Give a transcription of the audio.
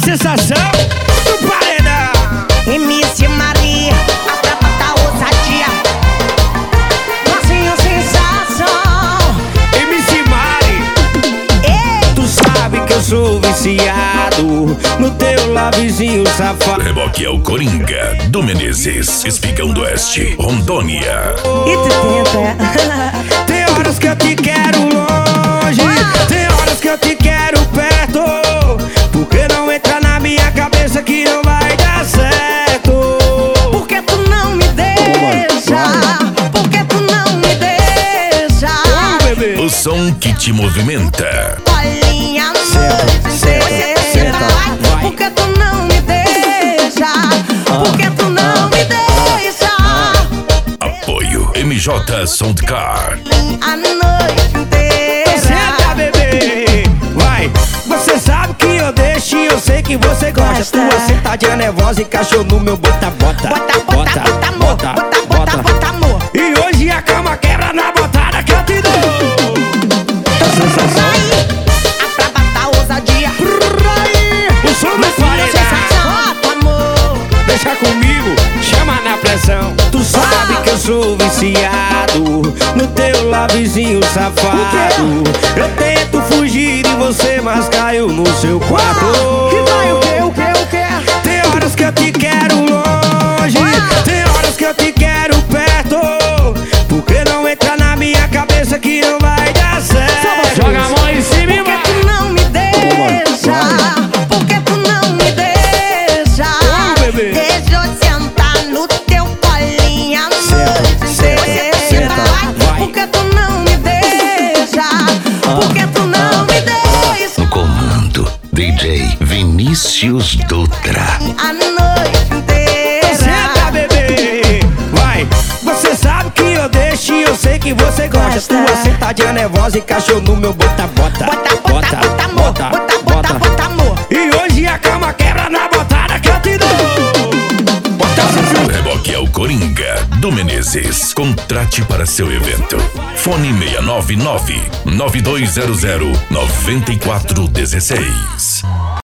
sensação do paredão. MC Maria, a braba da ousadia. Nozinho sensação. MC Mari, Ei, tu sabe que eu sou viciado no teu labizinho safado. Reboque é o Coringa do Menezes, Espigão do Oeste, Rondônia. e tu tenta. Tem horas que eu te quero longe, tem horas que eu te quero perto. Porque não entra na minha cabeça que não vai dar certo. Por que tu não me deixa? Por que tu não me deixa? Bebê, O som que te movimenta. Olhinha a noite inteira. vai. Por que tu não me deixa? Por que tu não me deixa? Apoio MJ Soundcar. A noite inteira. senta, bebê, vai. Você sabe que eu deixo e eu sei que você gosta. Tua sentadinha nervosa encaixou no meu bota-bota. Bota, bota, bota, amor. Bota, bota, bota, amor. E hoje a cama quebra na botada que eu te dou. Aí, a braba da ousadia. O som do paredão. Sensação, bota, amor. Deixa comigo, chama na pressão. Tu sabe que eu sou viciado no teu labizinho safado. Eu tento fugir de você, mas caio no seu quarto. Que vai o quê, o quê, o quê? Tem horas que eu te quero longe, tem horas que eu te quero perto. Porque não entra na minha cabeça que não vai dar certo. Joga a mão em cima e Por que tu não me deixa? Por que tu não me deixa? bebê. Deixa eu sentar no teu colinho a noite inteira. vai. Por que tu não me deixa? Por que tu não me deixa? No comando, DJ Vinícius Dutra. A noite inteira. Senta, bebê, vai. Você sabe que eu deixo e eu sei que você gosta. Tua sentadinha nervosa encaixou no meu bota-bota. Bota, bota, bota, amor. Bota, bota, bota, amor. E hoje a cama quebra na botada que eu te dou. Bota Reboque é o Coringa do Menezes. Contrate para seu evento. Fone 699 9200 9416.